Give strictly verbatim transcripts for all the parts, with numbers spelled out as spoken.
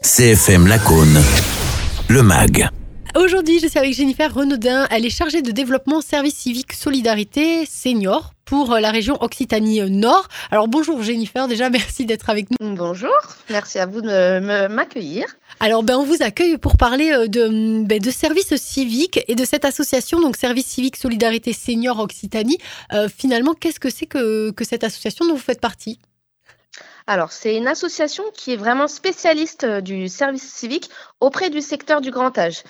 C F M Lacaune, le M A G. Aujourd'hui, je suis avec Jennifer Renaudin. Elle est chargée de développement service civique solidarité senior pour la région Occitanie-Nord. Alors bonjour Jennifer, déjà merci d'être avec nous. Bonjour, merci à vous de me, m'accueillir. Alors ben, on vous accueille pour parler de, ben, de service civique et de cette association, donc Service civique solidarité senior Occitanie. Euh, finalement, qu'est-ce que c'est que, que cette association dont vous faites partie ? Alors, c'est une association qui est vraiment spécialiste du service civique auprès du secteur du grand âge.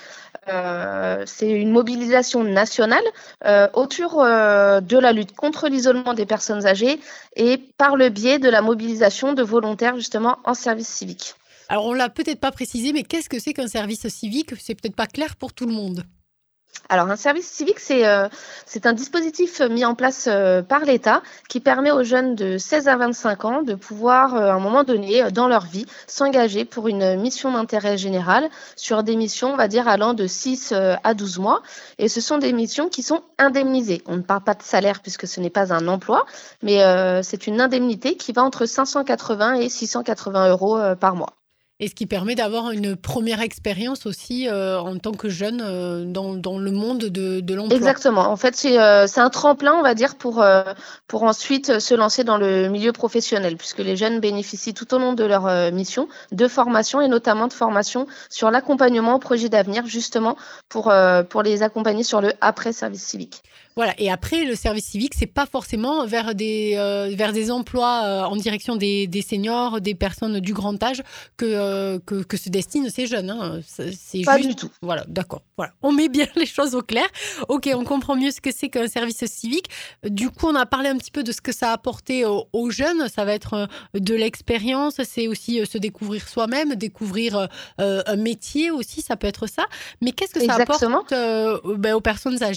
Euh, c'est une mobilisation nationale euh, autour euh, de la lutte contre l'isolement des personnes âgées et par le biais de la mobilisation de volontaires justement en service civique. Alors, on ne l'a peut-être pas précisé, mais qu'est-ce que c'est qu'un service civique ? C'est peut-être pas clair pour tout le monde. Alors, un service civique, c'est, euh, c'est un dispositif mis en place euh, par l'État qui permet aux jeunes de seize à vingt-cinq ans de pouvoir, euh, à un moment donné, euh, dans leur vie, s'engager pour une mission d'intérêt général sur des missions, on va dire, allant de six euh, à douze mois. Et ce sont des missions qui sont indemnisées. On ne parle pas de salaire puisque ce n'est pas un emploi, mais euh, c'est une indemnité qui va entre cinq cent quatre-vingts et six cent quatre-vingts euros euh, par mois. Et ce qui permet d'avoir une première expérience aussi euh, en tant que jeune euh, dans, dans le monde de, de l'emploi. Exactement. En fait, c'est, euh, c'est un tremplin, on va dire, pour, euh, pour ensuite se lancer dans le milieu professionnel, puisque les jeunes bénéficient tout au long de leur euh, mission de formation et notamment de formation sur l'accompagnement au projet d'avenir, justement pour, euh, pour les accompagner sur le après-service civique. Voilà. Et après, le service civique, c'est pas forcément vers des, euh, vers des emplois euh, en direction des, des seniors, des personnes du grand âge que, euh, que, que se destinent ces jeunes. Hein. C'est pas juste... du tout. Voilà, d'accord. Voilà. On met bien les choses au clair. Ok, on comprend mieux ce que c'est qu'un service civique. Du coup, on a parlé un petit peu de ce que ça a apporté aux, aux jeunes. Ça va être de l'expérience, c'est aussi se découvrir soi-même, découvrir euh, un métier aussi, ça peut être ça. Mais qu'est-ce que ça Exactement. apporte euh, ben, aux personnes âgées ?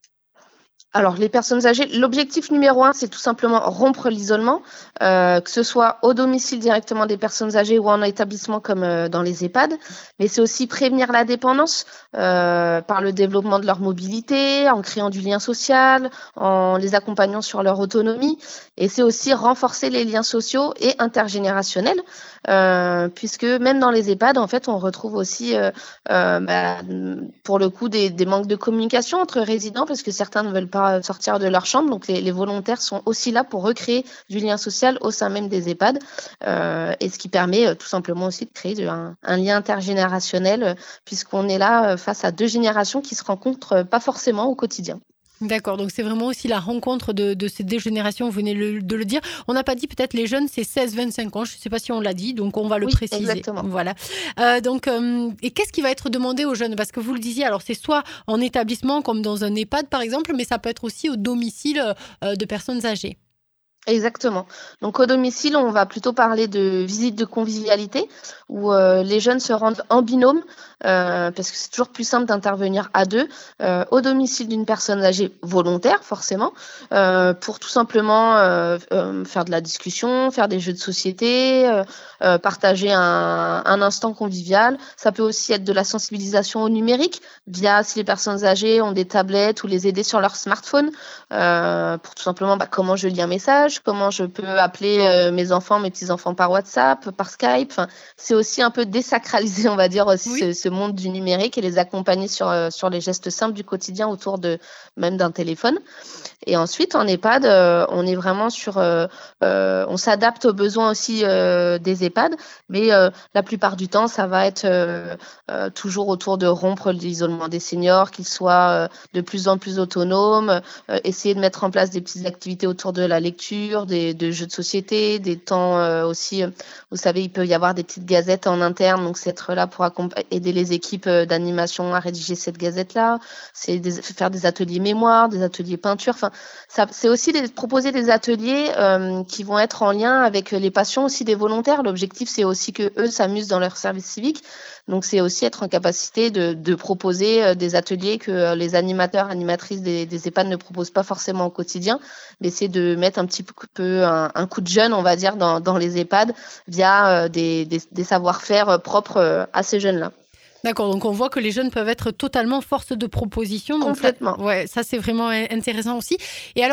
Alors, les personnes âgées, l'objectif numéro un, c'est tout simplement rompre l'isolement, euh, que ce soit au domicile directement des personnes âgées ou en établissement comme euh, dans les EHPAD. Mais c'est aussi prévenir la dépendance euh, par le développement de leur mobilité, en créant du lien social, en les accompagnant sur leur autonomie. Et c'est aussi renforcer les liens sociaux et intergénérationnels, euh, puisque même dans les EHPAD, en fait, on retrouve aussi, euh, euh, bah, pour le coup, des, des manques de communication entre résidents, parce que certains ne veulent pas sortir de leur chambre. Donc, les, les volontaires sont aussi là pour recréer du lien social au sein même des EHPAD, euh, et ce qui permet euh, tout simplement aussi de créer un, un lien intergénérationnel, euh, puisqu'on est là euh, face à deux générations qui se rencontrent euh, pas forcément au quotidien. D'accord, donc c'est vraiment aussi la rencontre de, de ces deux générations, vous venez le, de le dire. On n'a pas dit peut-être les jeunes, c'est seize à vingt-cinq ans, je ne sais pas si on l'a dit, donc on va le oui, préciser. Exactement. Voilà. Euh, donc, euh, et qu'est-ce qui va être demandé aux jeunes ? Parce que vous le disiez, alors c'est soit en établissement comme dans un EHPAD par exemple, mais ça peut être aussi au domicile euh, de personnes âgées. Exactement. Donc au domicile, on va plutôt parler de visite de convivialité où euh, les jeunes se rendent en binôme euh, parce que c'est toujours plus simple d'intervenir à deux euh, au domicile d'une personne âgée volontaire forcément euh, pour tout simplement euh, euh, faire de la discussion, faire des jeux de société, euh, euh, partager un, un instant convivial. Ça peut aussi être de la sensibilisation au numérique via si les personnes âgées ont des tablettes ou les aider sur leur smartphone euh, pour tout simplement bah, comment je lis un message, comment je peux appeler euh, mes enfants, mes petits-enfants par WhatsApp, par Skype. Enfin, c'est aussi un peu désacraliser, on va dire, aussi oui. ce, ce monde du numérique et les accompagner sur, euh, sur les gestes simples du quotidien autour de même d'un téléphone. Et ensuite, en EHPAD, euh, on est vraiment sur... Euh, euh, on s'adapte aux besoins aussi euh, des EHPAD, mais euh, la plupart du temps, ça va être euh, euh, toujours autour de rompre l'isolement des seniors, qu'ils soient euh, de plus en plus autonomes, euh, essayer de mettre en place des petites activités autour de la lecture, des de jeux de société, des temps euh, aussi, euh, vous savez, il peut y avoir des petites gazettes en interne, donc c'est être là pour accomp- aider les équipes euh, d'animation à rédiger cette gazette-là, c'est des, faire des ateliers mémoire, des ateliers peinture, enfin, ça, c'est aussi des, proposer des ateliers euh, qui vont être en lien avec les passions aussi des volontaires. L'objectif, c'est aussi que eux s'amusent dans leur service civique, donc c'est aussi être en capacité de, de proposer euh, des ateliers que euh, les animateurs, animatrices des, des EHPAD ne proposent pas forcément au quotidien, mais c'est de mettre un petit peu un, un coup de jeune, on va dire, dans, dans les EHPAD via euh, des, des, des savoir-faire propres euh, à ces jeunes-là. D'accord, donc on voit que les jeunes peuvent être totalement force de proposition. Donc Complètement. Ça, ouais, ça c'est vraiment intéressant aussi. Et alors,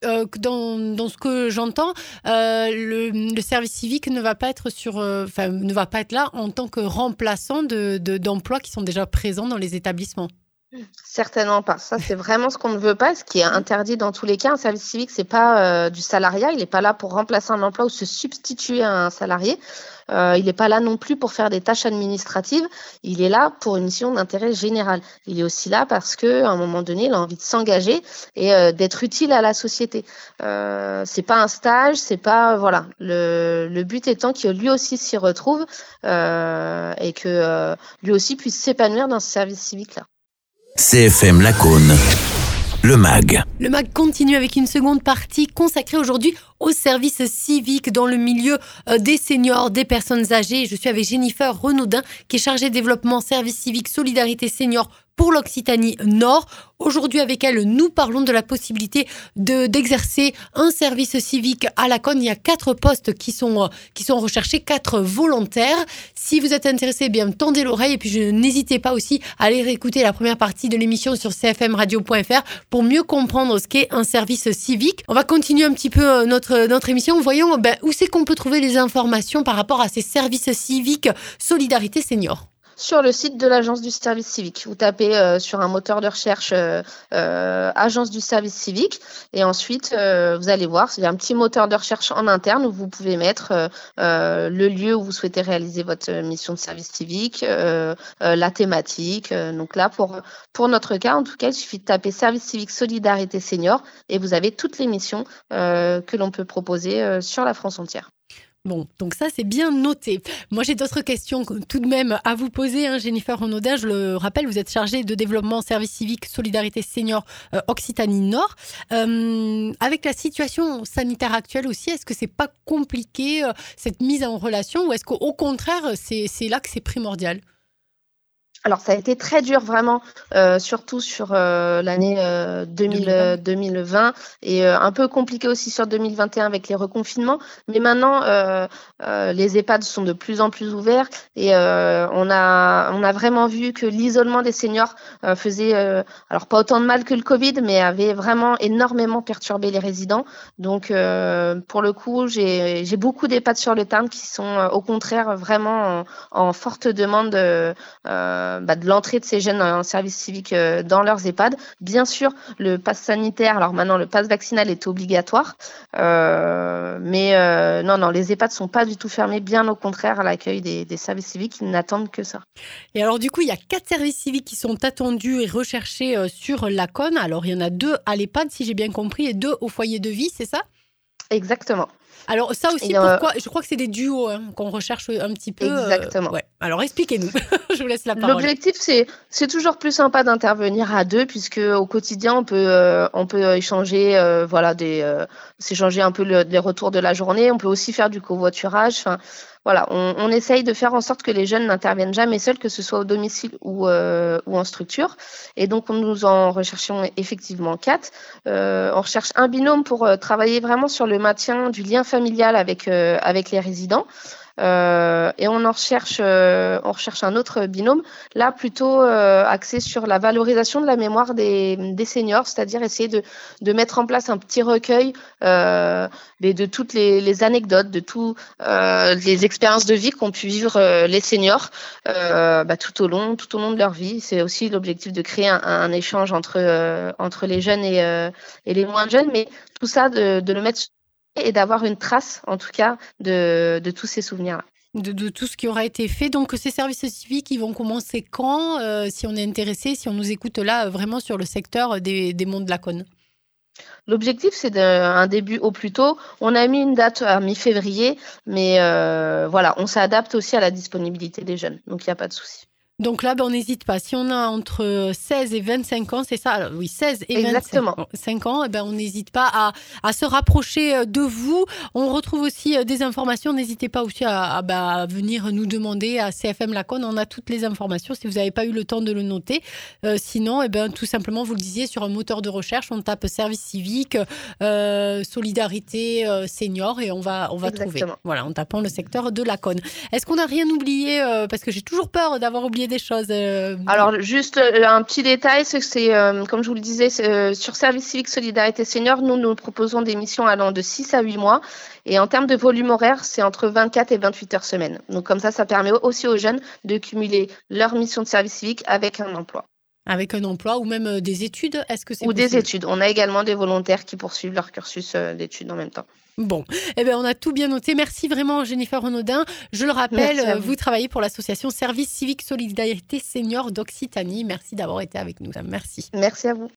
euh, que dans, dans ce que j'entends, euh, le, le service civique ne va pas être sur, enfin, euh, ne va pas être là en tant que remplaçant de, de, d'emplois qui sont déjà présents dans les établissements. Certainement pas. Ça, c'est vraiment ce qu'on ne veut pas, ce qui est interdit dans tous les cas. Un service civique, c'est pas euh, du salariat. Il n'est pas là pour remplacer un emploi ou se substituer à un salarié. Euh, il n'est pas là non plus pour faire des tâches administratives. Il est là pour une mission d'intérêt général. Il est aussi là parce que, à un moment donné, il a envie de s'engager et euh, d'être utile à la société. Euh, c'est pas un stage, c'est pas voilà. Le, le but étant que lui aussi s'y retrouve euh, et que euh, lui aussi puisse s'épanouir dans ce service civique-là. C F M Lacaune, le MAG. Le MAG continue avec une seconde partie consacrée aujourd'hui au service civique dans le milieu des seniors, des personnes âgées. Je suis avec Jennifer Renaudin qui est chargée de développement service civique solidarité senior pour l'Occitanie Nord. Aujourd'hui, avec elle, nous parlons de la possibilité de, d'exercer un service civique à Lacaune. Il y a quatre postes qui sont, qui sont recherchés, quatre volontaires. Si vous êtes intéressé, eh bien, tendez l'oreille et puis je, n'hésitez pas aussi à aller réécouter la première partie de l'émission sur c f m radio point f r pour mieux comprendre ce qu'est un service civique. On va continuer un petit peu notre, notre émission. Voyons ben, où c'est qu'on peut trouver les informations par rapport à ces services civiques Solidarité Senior. Sur le site de l'Agence du service civique. Vous tapez euh, sur un moteur de recherche euh, euh, Agence du service civique et ensuite euh, vous allez voir, il y a un petit moteur de recherche en interne où vous pouvez mettre euh, euh, le lieu où vous souhaitez réaliser votre mission de service civique, euh, euh, la thématique. Euh, donc là, pour, pour notre cas, en tout cas, il suffit de taper service civique Solidarité Senior et vous avez toutes les missions euh, que l'on peut proposer euh, sur la France entière. Bon, donc ça, c'est bien noté. Moi, j'ai d'autres questions tout de même à vous poser. Hein, Jennifer Renaudin, je le rappelle, vous êtes chargée de développement service civique Solidarité Senior euh, Occitanie Nord. Euh, avec la situation sanitaire actuelle aussi, est-ce que c'est pas compliqué, euh, cette mise en relation, ou est-ce qu'au contraire, c'est, c'est là que c'est primordial ? Alors, ça a été très dur, vraiment, euh, surtout sur euh, l'année euh, deux mille, euh, deux mille vingt et euh, un peu compliqué aussi sur deux mille vingt et un avec les reconfinements. Mais maintenant, euh, euh, les EHPAD sont de plus en plus ouverts et euh, on a, on a vraiment vu que l'isolement des seniors euh, faisait, euh, alors pas autant de mal que le Covid, mais avait vraiment énormément perturbé les résidents. Donc, euh, pour le coup, j'ai, j'ai beaucoup d'EHPAD sur le terrain qui sont euh, au contraire vraiment en, en forte demande de, euh, Bah, de l'entrée de ces jeunes en service civique euh, dans leurs EHPAD. Bien sûr, le pass sanitaire, alors maintenant le pass vaccinal est obligatoire, euh, mais euh, non, non, les EHPAD ne sont pas du tout fermés, bien au contraire à l'accueil des, des services civiques, ils n'attendent que ça. Et alors du coup, il y a quatre services civiques qui sont attendus et recherchés euh, sur Lacaune. Alors il y en a deux à l'EHPAD, si j'ai bien compris, et deux au foyer de vie, c'est ça ? Exactement. Alors ça aussi, Et euh... pourquoi ? Je crois que c'est des duos hein, qu'on recherche un petit peu. Exactement. Euh, ouais. Alors expliquez-nous, je vous laisse la parole. L'objectif, c'est, c'est toujours plus sympa d'intervenir à deux, puisque au quotidien, on peut, euh, on peut échanger, euh, voilà, des, euh, s'échanger un peu le, les retours de la journée. On peut aussi faire du covoiturage. Enfin, voilà, on, on essaye de faire en sorte que les jeunes n'interviennent jamais seuls, que ce soit au domicile ou, euh, ou en structure. Et donc, nous en recherchons effectivement quatre. Euh, on recherche un binôme pour euh, travailler vraiment sur le maintien du lien familial avec, euh, avec les résidents. Euh, et on en recherche, euh, on recherche un autre binôme, là plutôt euh, axé sur la valorisation de la mémoire des, des seniors, c'est-à-dire essayer de, de mettre en place un petit recueil euh, de, de toutes les, les anecdotes, de toutes euh, les expériences de vie qu'ont pu vivre euh, les seniors euh, bah, tout au long, tout au long de leur vie. C'est aussi l'objectif de créer un, un échange entre euh, entre les jeunes et, euh, et les moins jeunes, mais tout ça de, de le mettre et d'avoir une trace, en tout cas, de, de tous ces souvenirs-là. De, de tout ce qui aura été fait. Donc, ces services civiques, ils vont commencer quand, euh, si on est intéressé, si on nous écoute là, vraiment sur le secteur des, des Monts de Lacaune ? L'objectif, c'est de, un début au plus tôt. On a mis une date à mi-février, mais euh, voilà, on s'adapte aussi à la disponibilité des jeunes, donc il n'y a pas de souci. Donc là, ben, on n'hésite pas. Si on a entre seize et vingt-cinq ans, c'est ça ? Alors, oui, seize et vingt-cinq ans, eh ben, on n'hésite pas à, à se rapprocher de vous. On retrouve aussi des informations. N'hésitez pas aussi à, à, bah, à venir nous demander à C F M Lacaune. On a toutes les informations si vous n'avez pas eu le temps de le noter. Euh, sinon, eh ben, tout simplement, vous le disiez, sur un moteur de recherche, on tape service civique, euh, solidarité euh, senior et on va, on va trouver. Voilà, en tapant le secteur de Lacaune. Est-ce qu'on n'a rien oublié euh, parce que j'ai toujours peur d'avoir oublié des des choses euh... Alors, juste euh, un petit détail, c'est que c'est, euh, comme je vous le disais, euh, sur Service Civique Solidarité Senior, nous, nous proposons des missions allant de six à huit mois. Et en termes de volume horaire, c'est entre vingt-quatre et vingt-huit heures semaine. Donc, comme ça, ça permet aussi aux jeunes de cumuler leur mission de service civique avec un emploi. Avec un emploi ou même euh, des études, est-ce que c'est Ou possible? des études. On a également des volontaires qui poursuivent leur cursus euh, d'études en même temps. Bon, eh bien, on a tout bien noté. Merci vraiment, Jennifer Renaudin. Je le rappelle, euh, vous. vous travaillez pour l'association Service Civique Solidarité Senior d'Occitanie. Merci d'avoir été avec nous. Merci. Merci à vous.